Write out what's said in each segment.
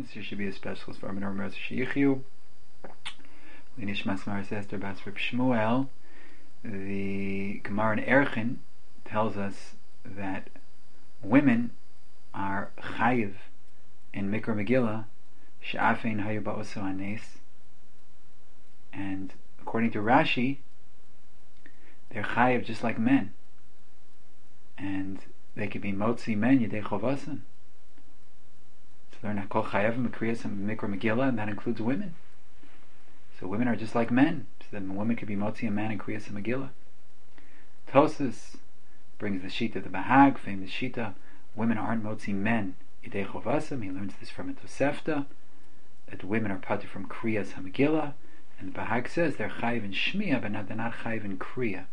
This should be a special for Menor Merz Sheyichyu. Linishmas Maris Esther Bas Reb Shmuel. The Gemara in Erchin tells us that women are chayiv in Mikra Megillah she'afein hayu ba'oso hanes, and according to Rashi, they're chayiv just like men, and they could be motzi men yedei chovasan. So they're not called chayavim b'kriyas and Mikra Megillah, and that includes women. So women are just like men. So then a woman could be motzi a man in kriyas and Megillah. Tosas brings the shita of the Bahag, famous shita. Women aren't motzi men yedei chovasan. He learns this from a Tosefta, that women are parted from kriyas hamegillah, and the Bahag says they're chayiv in shmiya, but they're not chayiv in kriya.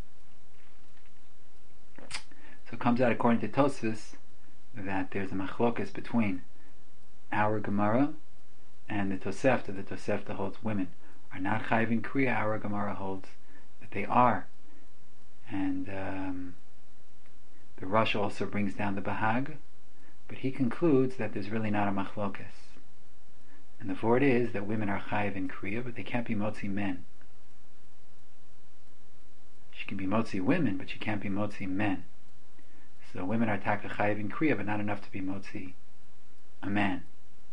So it comes out according to Tosfos that there's a machlokas between our Gemara and the Tosefta. The Tosefta holds women are not chayiv in kriya. Our Gemara holds that they are, and the Rosh also brings down the Bahag, but he concludes that there's really not a machlokas. And the word is that women are chayiv in kriya, but they can't be motzi men. She can be motzi women, but she can't be motzi men. So women are taka chayiv in kriya, but not enough to be motzi a man.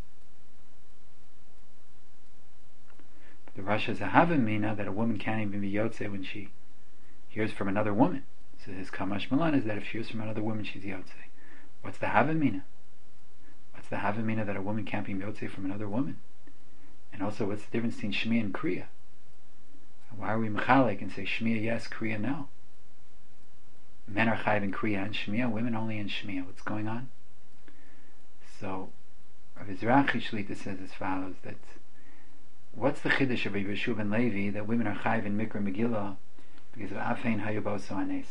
But the Rosh has a havamina that a woman can't even be yotze when she hears from another woman. So his kamash malan is that if she hears from another woman, she's yotze. What's the havamina? What's the havamina that a woman can't be yotze from another woman? And also, what's the difference between shmiya and kriya? Why are we mechalek and say shmiya yes, kriya no? Men are chayiv in kriya and shmiya, women only in shmiya. What's going on? So Rav Izrachi Shlita says as follows, that what's the chiddush of Rabbi Yeshua ben Levi that women are chayiv in Mikra Megillah because of afein hayu ba'oso hanes?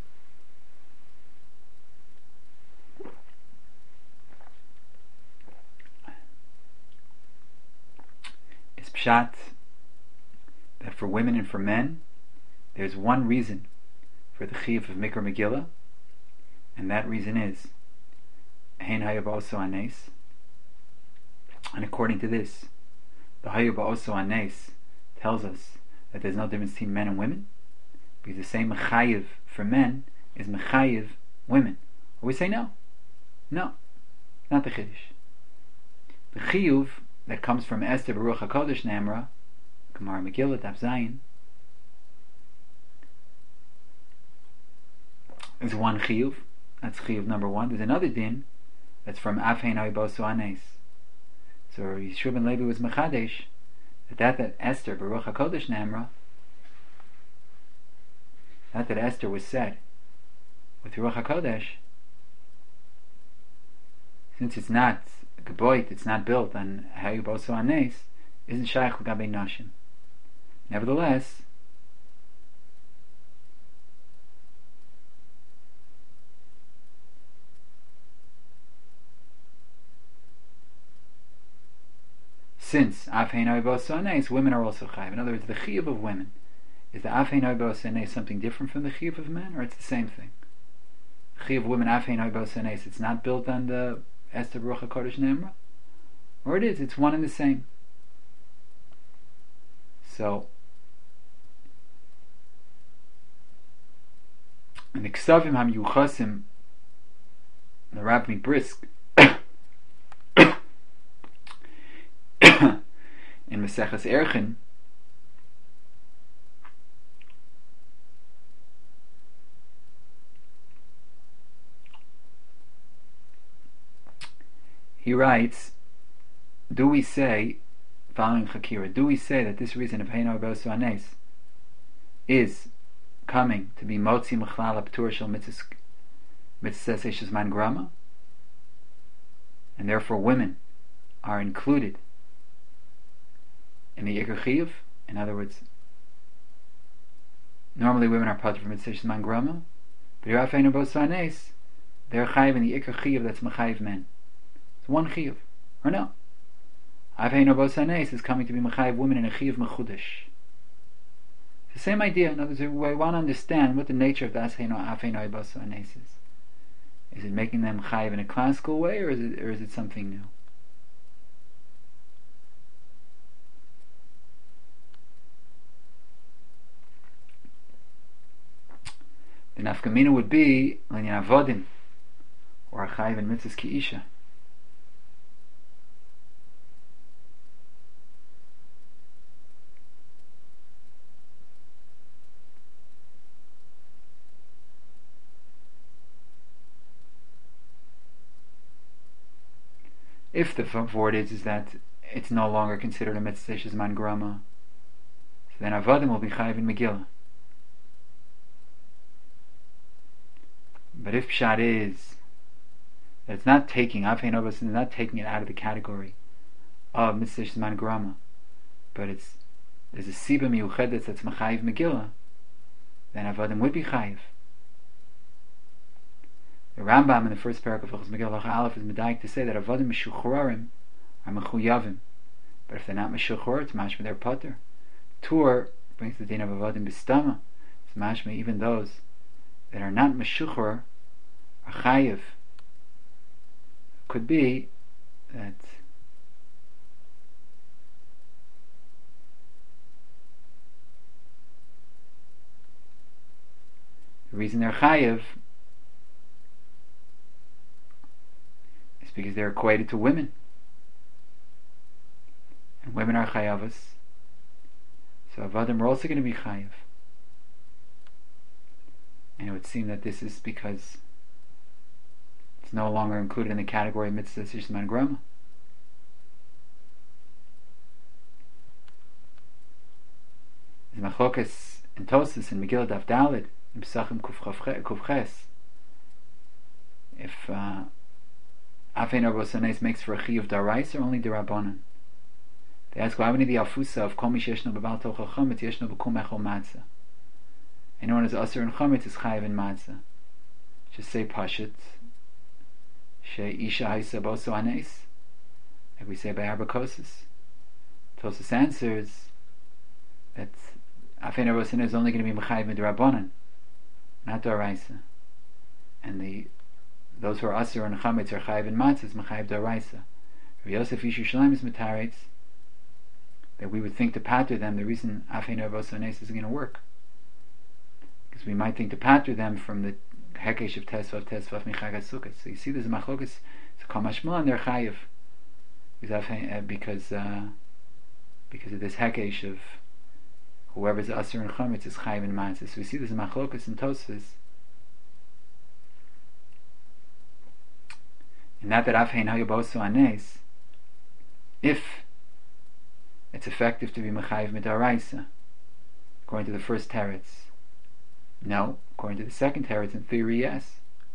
It's pshat that for women and for men there's one reason for the chiyuv of Mikra Megillah, and that reason is hein hayu ba'oso hanes. And according to this, the hayu ba'oso hanes tells us that there's no difference between men and women, because the same mechayiv for men is mechayiv women. Or we say no, not the chiddush. The chiyuv that comes from Esther Baruch HaKodesh Nemra, Gemara Megillah Daf Zayin, is one chiyuv. That's chiyuv number one. There's another din that's from afein hayu ba'oso hanes. So Yeshua ben Levi was mechadesh that Esther Baruch HaKodesh Nemra, that Esther was said with Ruach HaKodesh, since it's not geboit, it's not built on hayu ba'oso hanes, isn't shaykh l'gabei nashim. Nevertheless, since afein hayu ba'oso hanes, women are also chayiv. In other words, the chiyuv of women, is the afein hayu ba'oso hanes something different from the chiyuv of men, or it's the same thing? The chiyuv of women, afein hayu ba'oso hanes, it's not built on the Esther Baruch HaKodesh Nemra, or it is, it's one and the same. So in the Ksavim HaMiyuchasim, the Rabbi Brisk in Maseches Erchin, he writes, do we say, following Chakira, do we say that this reason of hein hayu ba'oso hanes is coming to be motzi mechlal ha'ptur shel mitzvah eshes man grama, and therefore women are included in the ikar chiyuv? In other words, normally women are parted from mitzvah eshes man grama, but here afein hayu ba'oso hanes, they're chayiv in the ikar chiyuv that's mechayiv men. It's one chiyuv, or no? Afein hayu ba'oso hanes is coming to be mechayiv women in a chiyuv mechudesh. It's the same idea. In other words, we want to understand what the nature of the afein hayu ba'oso hanes is. Is it making them chayiv in a classical way, or is it something new? the nafkamina would be l'inyan avodim, or a chayiv in mitzvahs ki isha. If the word is that it's no longer considered a mitzvah shezman grama, so then avodim will be chayiv in Megillah. But if pshat is that it's not taking, Afein Obos is not taking it out of the category of mitzvah shezman grama, but there's a siba miyuchedet that's machayiv Megillah, then avodim would be chayiv. The Rambam in the first parak of Hilchos Megillah Aleph is medayik to say that avodim meshuchrarim are mechuyavim, but if they're not meshuchrar, it's mashma they're pater. Tur brings the din of avodim bistama. It's mashma even those that are not meshuchrar are chayiv. Could be that the reason they're chayiv because they're equated to women, and women are chayavas, so avodim are also going to be chayav. And it would seem that this is because it's no longer included in the category of mitzvah shezman grama. There's machlokas in Tosfos in Megillah Daf Daled in Pesachim Kufches. If Afein Obos Hanes makes for a chiyuv daraisa or only derabanan. They ask, why would the afusa of kol mi sheyeshno b'bal tochel chametz yeshno b'kum echol matzah? Anyone who's aser in chametz is chayiv in matzah. Just say pashut she isha haisa boso hanes, like we say by Arbakosis. Tosfos answers that Afein Obos Hanes is only going to be mechayiv midrabanan, not daraisa, and those who are aser and chametz are chayiv in matzah, mechayiv daraisa. Rabbi Yosef Ish Yerushalayim is metaretz that we would think to pater them. The reason Afein Obos Hanes is going to work, because we might think to pater them from the hekesh of tesvav michag sukkot. So you see, there's a machlokas. It's a kamashmal and they're chayiv because of this hekesh of whoever's aser and chametz is chayiv in matzah. So we see there's a machlokas in Tosfos. And not that Afein Hayobosu Anes, if it's effective to be mechayiv midaraisa, according to the first teretz. No, according to the second teretz, in theory, yes.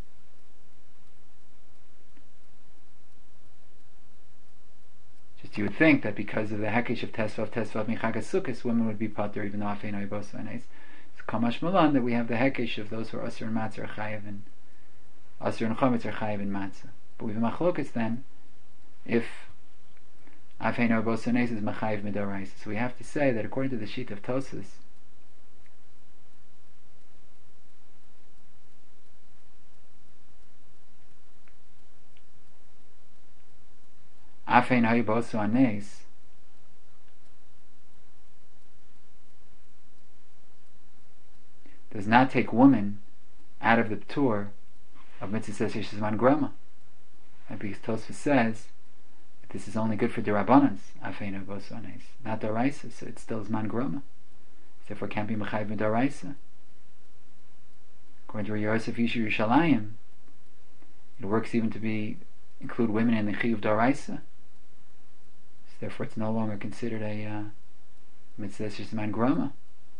Just you would think that because of the hekesh of tesvav michag sukkos, women would be pater even though Afein Hayobosu Anes. It's kamash malan that we have the hekesh of those who are aser and matzah are chayiv and aser and chametz are chayiv in matzah. But we have machlokas then if Afein Obos Hanes is mechayiv midaraisa. So we have to say that according to the sheet of Tosfos, Afein Obos Hanes does not take woman out of the ptur of mitzvah shezman grama. Because Tosfos says that this is only good for derabbanans, Afein Obos Hanes, not daraisa, so it still is man grama. Therefore, it can't be mechayiv midaraisa. According to Yosef Ish Yerushalayim, it works even to include women in the chiyuv daraisa. So therefore, it's no longer considered a mitzvah shezman grama.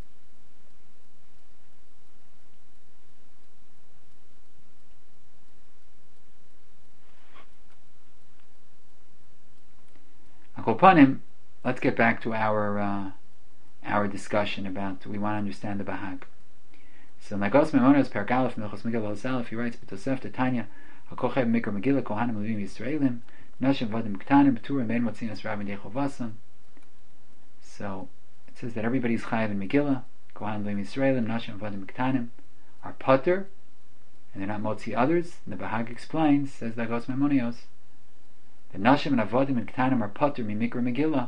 Let's get back to our discussion about we want to understand the Bahag. So Nagos Memonos Perek Aleph Milchos Megillah Zalef, he writes B'Tosefta Tanya Hakochev Mikra Megillah Kohanim Levim Yisraelim Nashim Vadim Ktanim B'Turim Ben Motzinas Rabbi Dechovasam. So it says that everybody's chayav in Megillah. Kohanim Levim Yisraelim Nashim Vadim Ktanim are pater, and they're not motzi others. And the Bahag explains, says Nagos Memonios, the Nashim and Avodim and Ktanim are pater Mikra Megillah.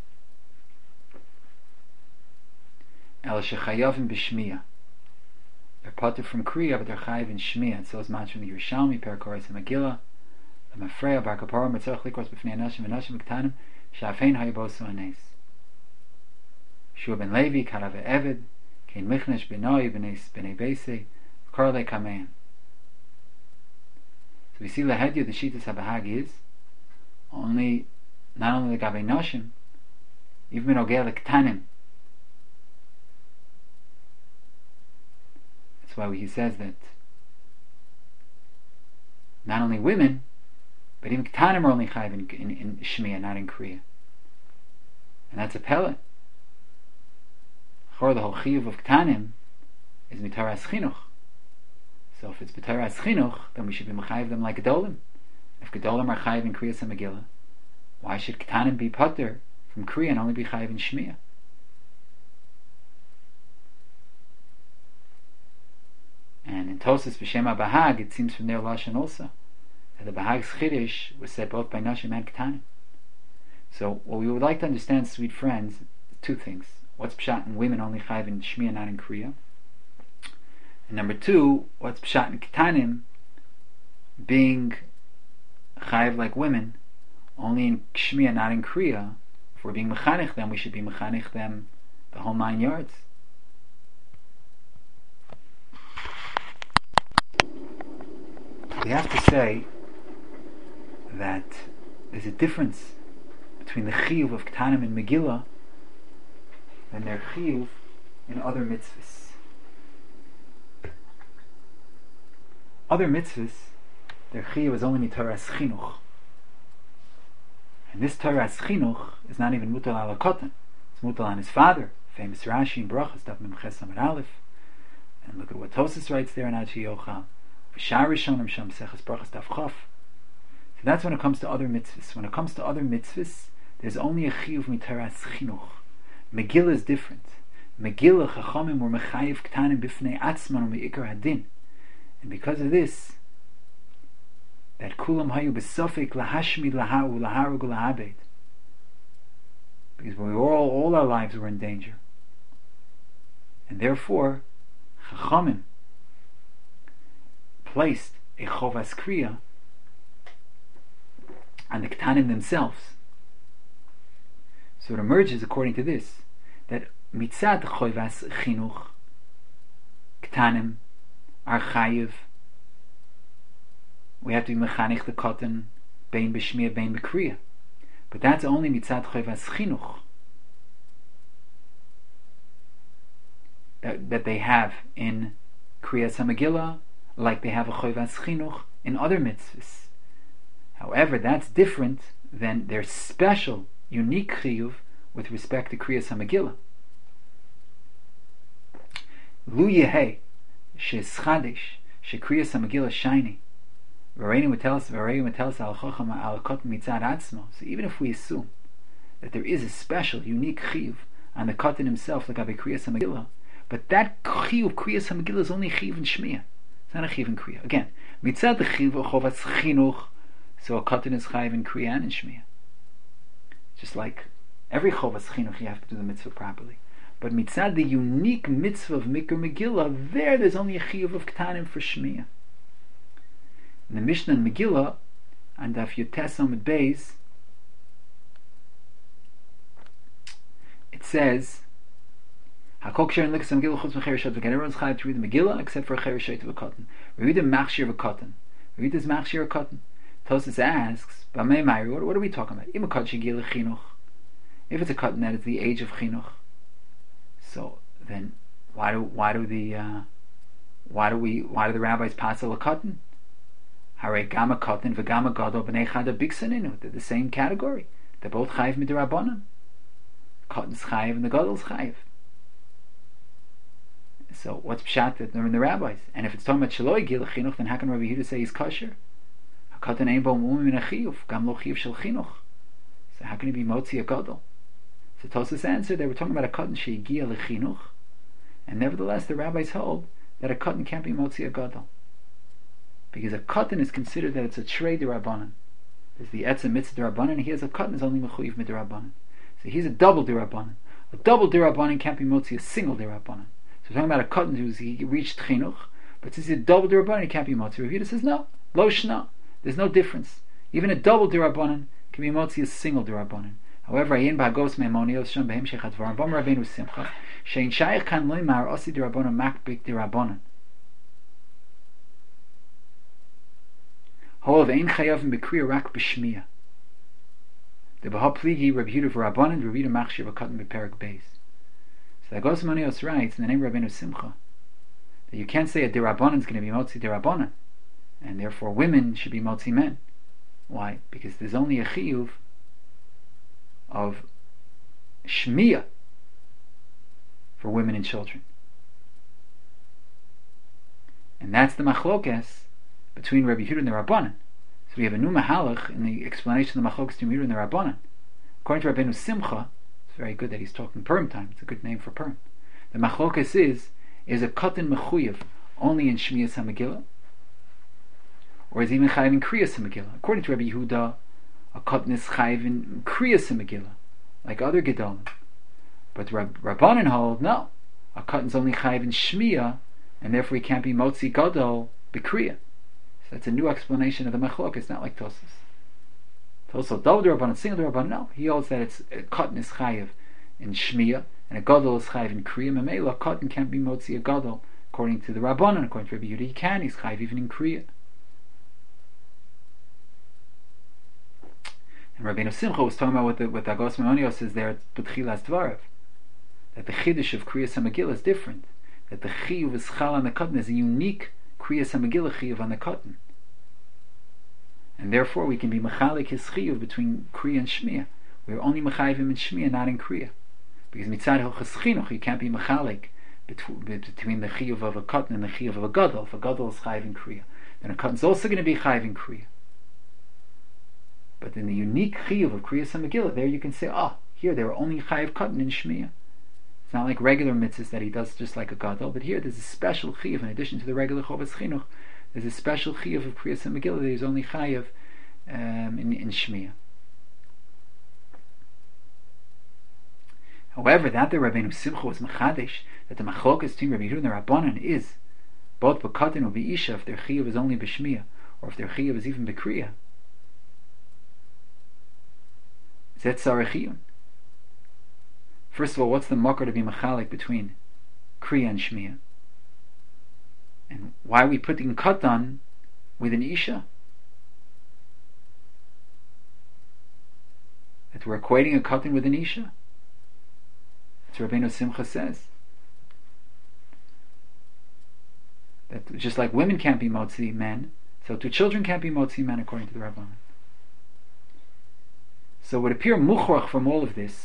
El Shechayavim B'Shmiya. They're potter from Kriya, but they're chayiv in Shmiya. And so is much from the Yerushalmi, Perikoros, and Megillah, the Mafreya, Bar Kapara, Metzorach Likros, B'fnei Anashim, Anashim, K'tanim, Sha'afein Hayabosu Anes. Shua ben Levi, Karave Eved, Kein Michnesh, Benoi, B'nei Beisei, Korle Kamein. So we see Lahedya, the Shitas HaBahag is only, not only the Gabei Noshim, even Ogel K'tanim. That's why he says that not only women, but even K'tanim are only chayiv in Shmiya, not in Kriya. And that's a pellet. For the whole chiyuv of K'tanim is mitaras chinuch. So if it's mitaras chinuch, then we should be mechayiv them like Gedolim. If Gedolim are chayiv in Kriya Megillah, why should K'tanim be potter from Kriya and only be chayiv in Shmiya? And in Tosas B'Shem HaBahag, it seems from their Lashon also, that the Bahag's Chiddush was said both by Nashim and K'tanim. So what we would like to understand, sweet friends, two things. What's Pshat in women only chayiv in Shmiya, not in Kriya? And number two, what's Pshat in K'tanim being chayiv like women, only in Shmiya, not in Kriya? If we're being mechanich them, we should be mechanich them the whole 9 yards. We have to say that there's a difference between the chiyuv of K'tanim and Megillah and their chiyuv in other mitzvahs. Other mitzvahs, their chiyuv is only mitaras chinuch. And this taras chinuch is not even mutal ala kotan. It's mutal on his father. Famous Rashi in Brachas, Daf Mem Ches Amud Aleph. And look at what Tosas writes there in Achi Yochal. So that's when it comes to other mitzvahs. When it comes to other mitzvahs, there's only a chiyuv mitaras chinuch. Megillah is different. Megillah chachamim were mechayiv k'tanim b'fnei atzman u'me'ikar hadin, and because of this, that kulam hayu b'sofik lahashmid lahau laharug lahabed, because we all our lives were in danger, and therefore chachamim placed a chovas kriya on the k'tanim themselves. So it emerges according to this that mitzad chovas chinuch k'tanim are chayiv. We have to be mechanich the cotton bein b'shmiya bein b'kriya, but that's only mitzad chovas chinuch that they have in Kriyas HaMegillah, like they have a chovas chinuch in other mitzvahs. However, that's different than their special, unique chiyuv with respect to Kriyas HaMegillah. Lu yehei she'schadish she'Kriyas HaMegillah shiny. V'reinu metelas al chocham al kot mitzad atzmo. So even if we assume that there is a special, unique chiyuv on the cotton himself, like Abe Kriyas HaMegillah, but that chiyuv Kriyas HaMegillah is only chiyuv in Shmiya. It's not a chiyuv in Kriya. Again, mitzad the chiyuv chovas chinuch, so a cotton is chayiv in Kriya and in Shmiya. Just like every chovas chinuch, you have to do the mitzvah properly. But mitzad the unique mitzvah of Mikra Megillah, there's only a chiyuv of k'tanim for Shmiya. In the Mishnah and Megillah, and Daf Yutes Amud Beis, it says, "Hakol ksher likas Megillah chutz mechereshet v'ken." Everyone's chayav to read the Megillah except for a chereshet of a cotton. We read the machshir of a cotton. We read this machshir of a cotton. Tosas asks, what are we talking about? If it's a cotton that is the age of chinuch, so then why do the rabbis pass a cotton? Hare gama cotton v'gama gadol b'nei chada bigsaninu. They're the same category. They're both chayiv midrabanan. Cotton's chayiv and the gadol's chayiv. So what's pshat that they're in the rabbis? And if it's talking about shaloi gil chinuch, then how can Rabbi Yehuda say he's kosher? Cotton ain't bo mumim in a chiyuv, gam lo chiyuv shel chinuch. So how can he be motzi a gadol? So Tosas answered, they were talking about a cotton sheigia lechinuch, and nevertheless the rabbis hold that a cotton can't be motzi a gadol, because a cotton is considered that it's a trei derabanan. There's the etzem mitzvah derabanan, and he has a cotton is only mechuyev midrabanan. So he's a double derabanan. A double derabanan can't be motzi a single derabanan. So So we're talking about a katan who's he reached chinuch, but since he's a double derabanan, he can't be motzi. Rav Yehuda says no, lo shna. There's no difference. Even a double derabanan can be motzi a single derabanan. However, ayin b'hagos me'monios sham behem shechat dvarim bam Rabbeinu Simcha shein shayich kan loymar osi derabanan makbik derabanan. Ho'ov ein chayavim b'kriya rak b'shmiya. The Baha Pligi Rabbi Yehuda v'Rabbanan Rabbi Yehuda machshir v'katan b'perak beis. So the Agos Manios writes in the name of Rabbeinu Simcha that you can't say a derabanan is going to be motzi derabanan, and therefore women should be motzi men. Why? Because there's only a chiyuv of shmiya for women and children, and that's the machlokes between Rabbi Yehuda and the Rabbanan. So we have a new mahalach in the explanation of the machlokes between Rabbi Yehuda and the Rabbanan. According to Rabbeinu Simcha, it's very good that he's talking Purim time. It's a good name for Purim. The machlokes is a katan mechuyev only in Shmiyas HaMegillah, or is even chayiv in Kriyas HaMegillah? According to Rabbi Yehuda, a katan is chayiv in Kriyas HaMegillah, like other gedolim. But Rabbanan hold, no, a katan is only chayiv in Shmiyah, and therefore he can't be motzi gadol b'Kriyah. So that's a new explanation of the machlok. It's not like Tosas. Tosas double derabanan, single derabanan. No, he holds that it's a katan is chayiv in Shmiyah, and a gadol is chayiv in Kriya. Memela, a katan can't be motzi a gadol according to the Rabbanan. According to Rabbi Yehuda, he can. He's chayiv even in Kriya. And Rabbeinu Simcha was talking about what the Agos Me'onios says there at B'tchilas Dvarav, that the chiddush of Kriyas HaMegillah is different. That the chiyuv is chal on the katan is a unique Kriyas HaMegillah chiyuv on the katan, and therefore we can be mechalik his chiyuv between Kriya and Shmiya. We are only mechayivim in Shmiya, not in Kriya, because mitzad hilchos chinuch you can't be mechalik between the chiyuv of a katan and the chiyuv of a gadol. If a gadol is chayiv in Kriya, then a katan is also going to be chayiv in Kriya. But in the unique chiyuv of Kriyas HaMegillah, there you can say, here they were only chayiv katan in Shmiya. It's not like regular mitzvahs that he does just like a gadol, but here there's a special chiyuv in addition to the regular chovas chinuch. There's a special chiyuv of Kriyas HaMegillah that he's only chayiv in Shmiya. However, that the Rabbeinu Simcha was mechadesh, that the machlokas between Rabbi Yehuda and the Rabbanan is both b'katan or b'isha, if their chiyuv is only b'shmiya, or if their chiyuv is even b'kriya. Zet sarechiyun. First of all, what's the makar to be mechalik between Kriya and Shmiya? And why are we putting katan with an isha? That we're equating a katan with an isha? That's what Rabbeinu Simcha says. That just like women can't be motzi men, so too children can't be motzi men according to the Rabbanan. So it would appear muchrach from all of this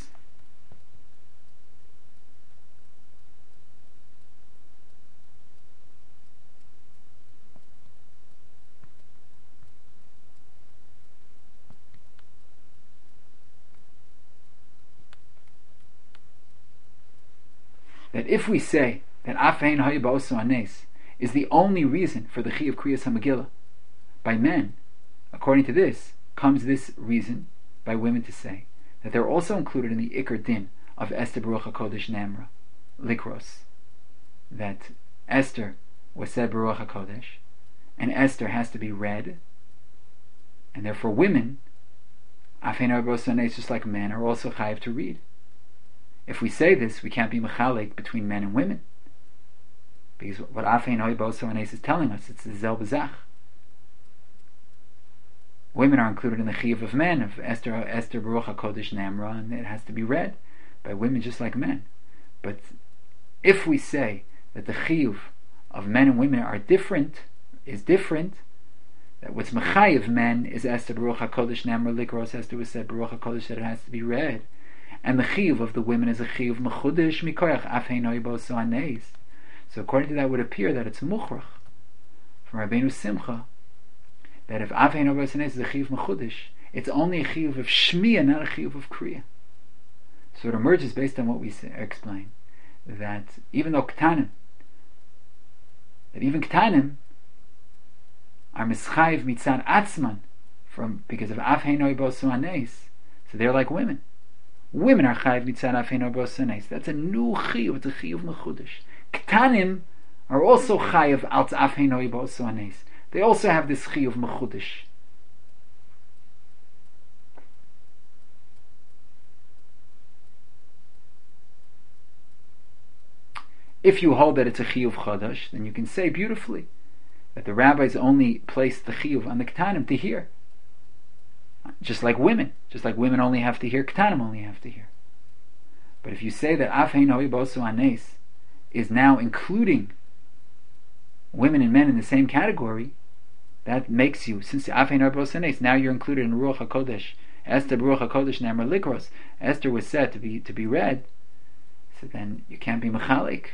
that if we say that Afein Hayabosu Anes is the only reason for the Chi of Kriyas HaMegillah by men, according to this comes this reason by women to say that they're also included in the Iker Din of Esther Baruch HaKodesh Namra Likros, that Esther was said Baruch HaKodesh, and Esther has to be read, and therefore women, Afein Hayabosu Anes, just like men, are also chayiv to read. If we say this, we can't be mechalik between men and women, because what Afein Hayabosu Anes is telling us, it's the zel b'zach. Women are included in the chiyuv of men, of Esther Baruch HaKodesh Namra, and it has to be read by women just like men. But if we say that the chiyuv of men and women are different, that what's mechayiv men is Esther Baruch HaKodesh Namra Likros, Esther was said Baruch HaKodesh, that it has to be read, and the chiyuv of the women is a chiyuv mechudesh mikoyach Afein Hayabosu Anes. So according to that, it would appear that it's muchrach from Rabbeinu Simcha that if Afein Hayabosu Anes is a chiyuv mechudesh, it's only a chiyuv of shmiya, not a chiyuv of kriya. So it emerges based on what we explain, that even though ktanim, that even ktanim are mischayiv mitzad atzman because of Afein Hayabosu Anes, so they're like women. Women are chayiv mitzad Afein Hayabosu Anes. That's a new chiyuv. It's a chiyuv mechudesh. Ktanim are also chayav al t'afhei noi ba'osu anes. They also have this chiyuv mechudish. If you hold that it's a chiyuv chadash, then you can say beautifully that the rabbis only placed the chiyuv on the ktanim to hear. Just like women only have to hear, ktanim only have to hear. But if you say that afhei noi ba'osu anes is now including women and men in the same category, that makes you, since afhei noi ba'osu anes, now you're included in Ruach HaKodesh. Esther Ruach HaKodesh Namar Likros. Esther was said to be read. So then you can't be mechalik.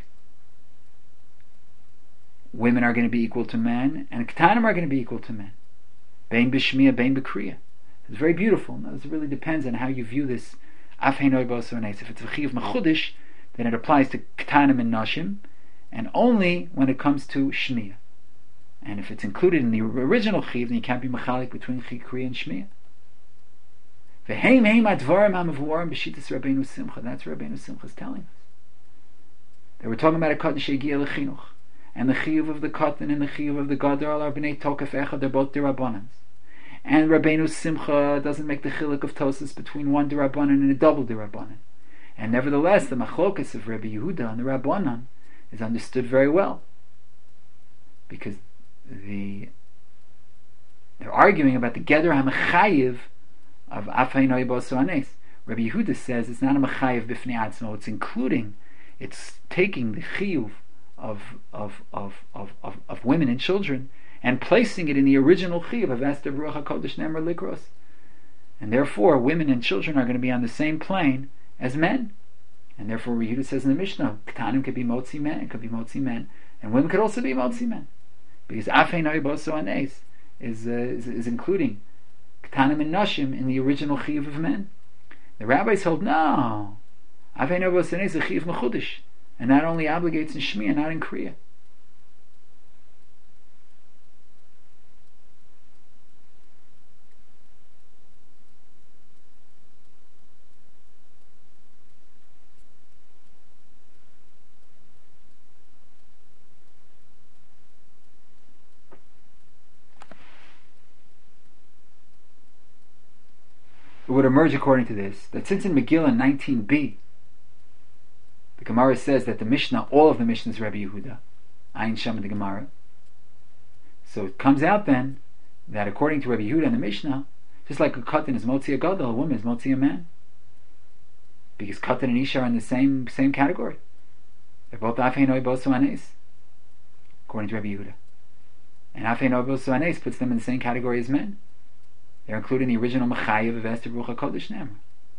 Women are going to be equal to men, and ktanim are going to be equal to men. Bein b'shmiya, bein b'kriya. It's very beautiful. Now, it really depends on how you view this afhei noi ba'osu anes. If it's a chiyuv mechudish, then it applies to ktanim and nashim, and only when it comes to shmiya. And if it's included in the original chiyuv, then you can't be mechalik between kriya and shmiya. V'heim heim advarim ha'mevuarim b'shitas Rabbeinu Simcha. That's what Rabbeinu Simcha is telling us. They were talking about a katan shegiya lechinuch. And the chiyuv of the katan and the chiyuv of the gadol are b'nei tokef echad. They're both derabbanans. And Rabbeinu Simcha doesn't make the chiluk of Tosas between one derabbanan and a double derabbanan. And nevertheless, the machlokas of Rabbi Yehuda and the Rabbanan is understood very well, because they're arguing about the geder hamechayiv of afhei noi ba'osu anes. Rabbi Yehuda says it's not a mechayiv b'fnei atzmo. It's taking the chiyuv of women and children and placing it in the original chiyuv of Esther Ruach HaKodesh Nemar Likros. And therefore, women and children are going to be on the same plane as men. And therefore, Yehuda says in the Mishnah, Ktanim could be motzi men, and women could also be motzi men. Because afhei noi ba'osu anes is including Ktanim and Nashim in the original chiyuv of men. The rabbis hold, no, afhei noi ba'osu anes is a chiyuv mechudish, and that only obligates in Shmiya, not in Kriya. It would emerge according to this that since in Megillah 19b the Gemara says that the Mishnah, all of the Mishnah is Rabbi Yehuda, Ayin Sham in the Gemara, so it comes out then that according to Rabbi Yehuda in the Mishnah, just like a katan is motzi a gadol, a woman is motzi a man, because katan and isha are in the same category. They're both afhei noi ba'osu anes, according to Rabbi Yehuda, and afhei noi ba'osu anes puts them in the same category as men. They're included in the original Mechayiv of Esther Ruach HaKodesh Nemar.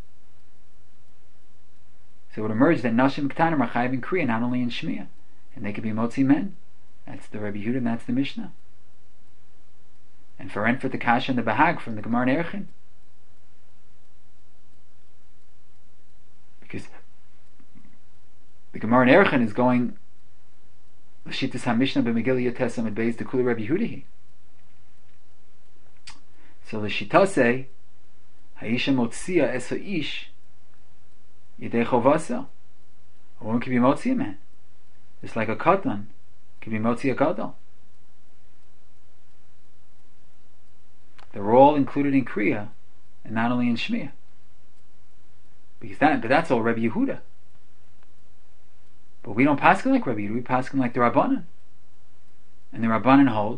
So it would emerge that Nashim Ktanim are Chayiv in Kriya, not only in Shmiya. And they could be Motzi men. That's the Rabbi Yehuda and that's the Mishnah. And for the Kasha and the Bahag from the Gemara in Erchin. Because the Gemara in Erchin is going L'shitas HaMishnah b'Megillah Yotesam et Beis Dekula Rabbi Yehuda. So the Shita say, Haisha motzia es ha'ish yidei chovasa. A woman can be motzi a man, just like a katan can be motzi a gadol. They're all included in Kriya, and not only in Shmiya. But that's all Rabbi Yehuda. But we don't paskin like Rabbi Yehuda. We paskin like the Rabbanan, and the Rabbanan hold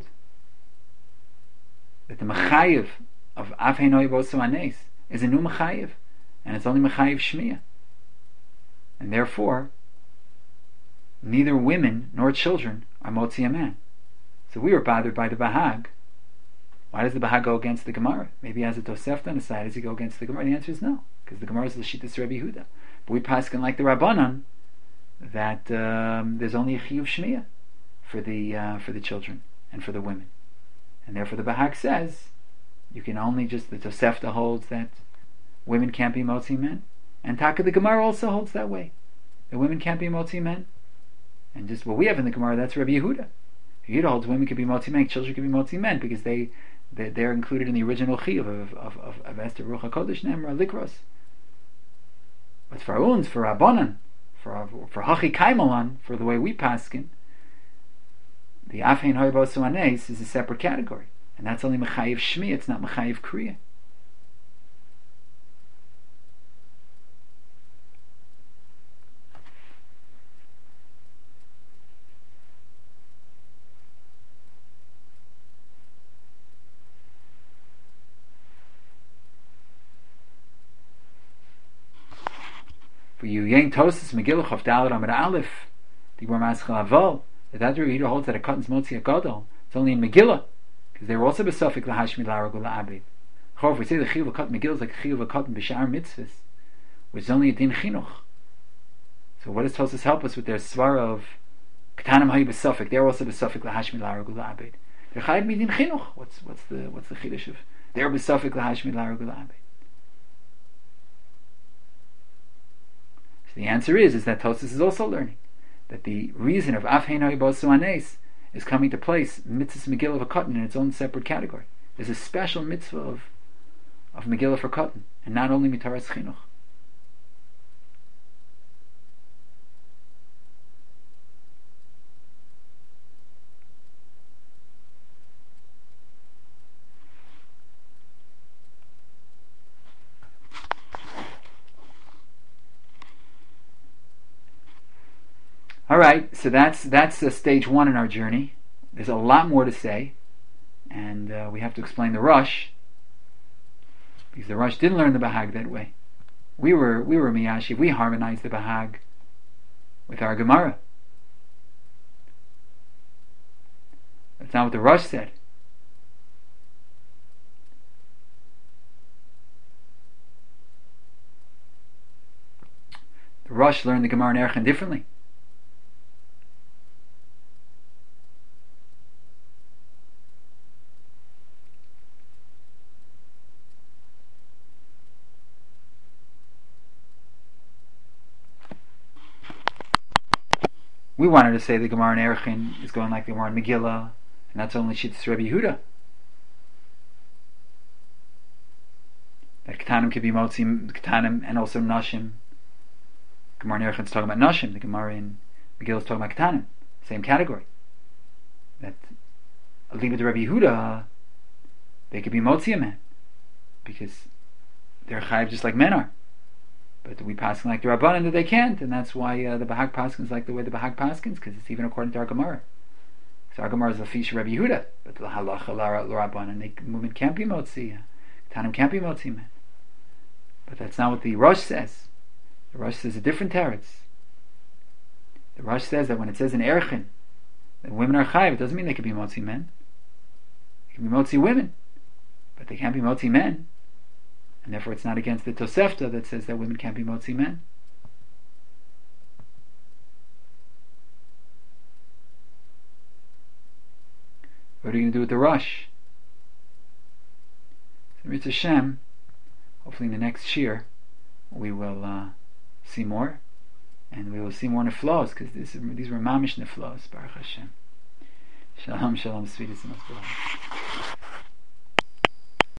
that the mechayiv of afhei noi ba'osu anes is a new mechayiv, and it's only mechayiv shmiya, and therefore neither women nor children are motzi a man. So we were bothered by the Bahag. Why does the Bahag go against the Gemara? Maybe he has a Tosefta on the side. Does he go against the Gemara? The answer is no, because the Gemara is the Shittas Rabbi Yehuda. But we paskin like the Rabbanan that there's only a chiyuv shmiya for the children and for the women. And therefore the Bahag says you can only the Tosefta holds that women can't be motzi men, and Taka the Gemara also holds that way, that women can't be motzi men. And just what we have in the Gemara, that's Rabbi Yehuda. Yehuda holds women can be motzi men, children can be motzi men, because they're included in the original chiyuv of Esther Ruach HaKodesh Nemar Likros. But for Rabbanan, Hachi Kaimalan, for the way we paskin, the Afein Hoibosu Anes is a separate category, and that's only Mechayiv Shmi. It's not Mechayiv Kriya. For you, Yang Tosis Megillah Chav Dalet Amud Aleph, the Gemara Maschal Aval, that reader holds that a cotton's Motzi Agadol. It's only in Megillah, because they were also besofik lahashmi laragul la'abed. If we say the chiyuv of cotton Megillah is like the chiyuv of cotton b'shar mitzvahs, which is only a din chinuch. So what does Tosas help us with their svara of ketanim hayu besofik? They're also besofik lahashmi laragul la'abed. They're chayav midin chinuch. What's the chiddush of they're besofik lahashmi laragul la'abed? The answer is that Tosas is also learning that the reason of Afhein Haibosu Anes is coming to place mitzvahs Megillah for cotton in its own separate category. There's a special mitzvah of Megillah for cotton, and not only mitaras chinuch. Alright, so that's stage one in our journey. There's a lot more to say, and we have to explain the Rosh, because the Rosh didn't learn the Bahag that way. We were Miyashiv, we harmonized the Bahag with our Gemara. That's not what the Rosh said. The Rosh learned the Gemara in Erchen differently. We wanted to say the Gemara in Erchin is going like the Gemara in Megillah, and that's only Shittas Rabbi Yehuda. That Ketanim could be Motzi Ketanim and also Nashim. Gemara in Erchin is talking about Nashim. The Gemara in Megillah is talking about Ketanim. Same category. That leave it to Rabbi Yehuda, they could be Motzi a man, because they're Chayiv just like men are. But we paskin like the Rabbanan that they can't, and that's why the Bahag paskins like the way the Bahag paskins, because it's even according to our Gemara. So our Gemara is Lafish Rabbi Yehuda, but the Halacha Rabbanan, the movement can't be Motzi, Tanim can't be Motzi man. But that's not what the Rosh says. The Rosh says a different teretz. The Rosh says that when it says in Erchin that women are Chayiv, it doesn't mean they can be Motzi men. They can be Motzi women, but they can't be Motzi men. And therefore it's not against the Tosefta that says that women can't be Motzi men. What are you going to do with the Rosh? So Mitzvah Hashem, hopefully in the next year we will see more, and we will see more neflos, because these were mamish neflos. Baruch Hashem. Shalom, shalom, sweetest and most beloved.